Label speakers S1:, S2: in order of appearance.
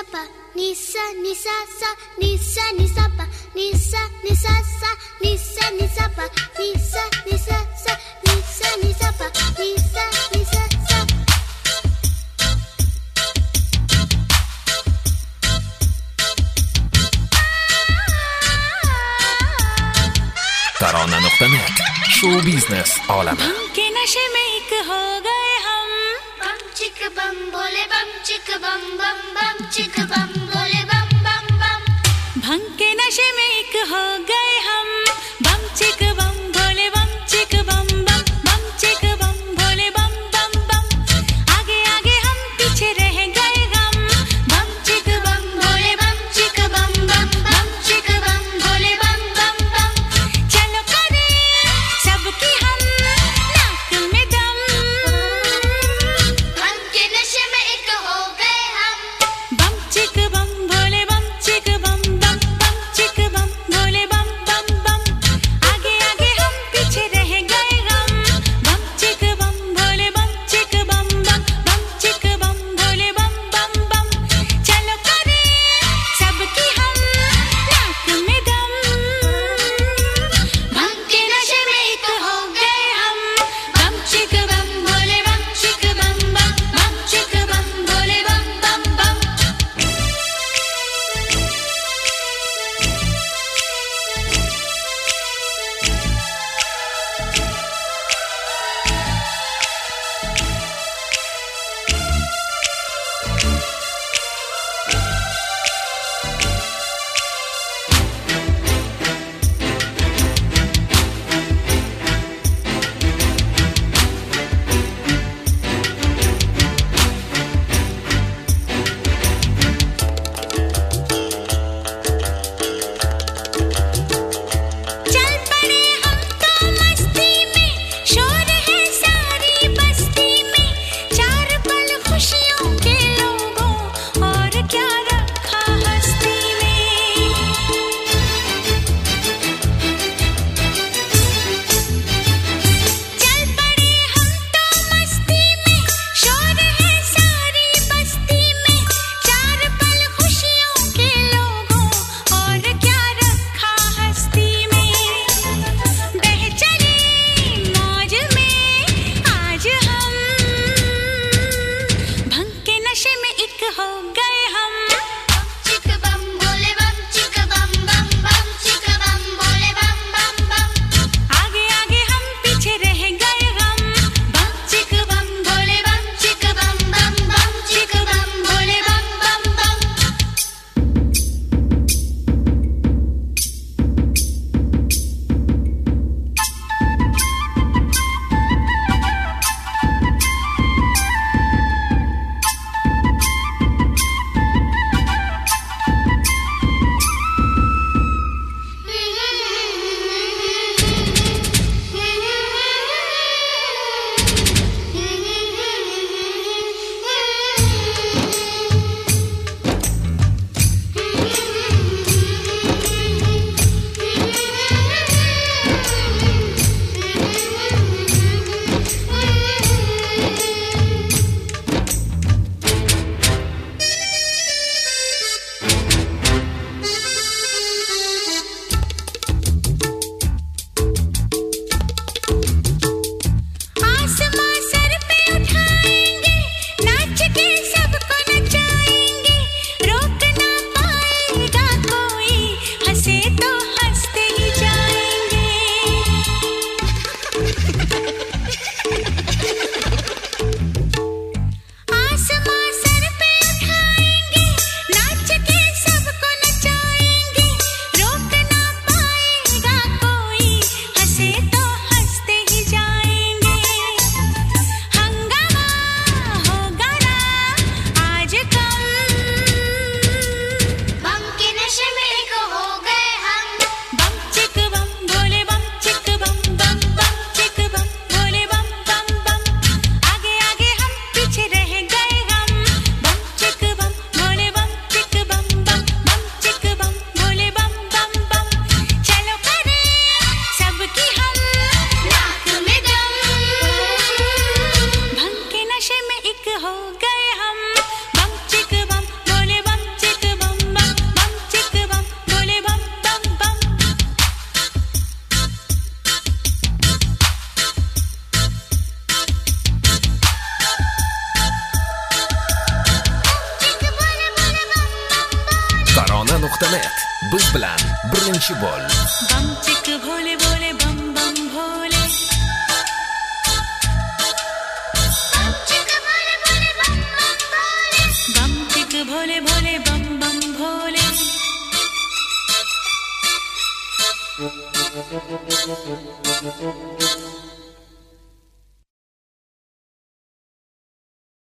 S1: pa ni sa sa ni sa pa ni sa sa ni sa pa ni sa sa ni sa pa ni sa sa
S2: ترانه.net show business आलम
S3: के नशे में एक हो गए हम
S1: बम चिक बम बोले बम चिक बम बम बम चिक बम बोले बम बम बम
S3: भंग के नशे में एक हो गए हम बम चिक बम भोले बम चिक बम बम बम चिक बम भोले बम बम बम आगे आगे हम पीछे रह गए हम बम चिक बम भोले बम चिक बम बम बम चिक बम भोले बम बम बम चलो करें सबकी हम नाक में दम
S1: बम के नशे में एक हो गए हम
S3: बम चिक बम भोले बम चिक बम बम बम चिक बम भोले बम
S2: Buzbalan, Brilliant Ball.
S3: बम चिक भोले भोले बम बम भोले
S1: बम चिक भोले भोले बम बम भोले
S3: बम चिक भोले भोले बम बम भोले